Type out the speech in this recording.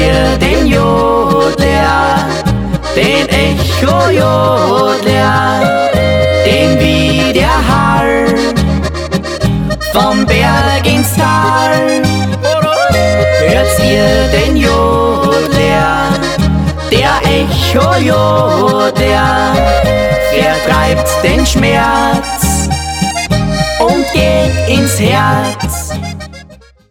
ihr den Jodler, den Echo-Jodler, den wie der Hall vom Berg ins Tal. Hört ihr den Jodler, der Echo-Jodler, vertreibt den Schmerz und geht ins Herz.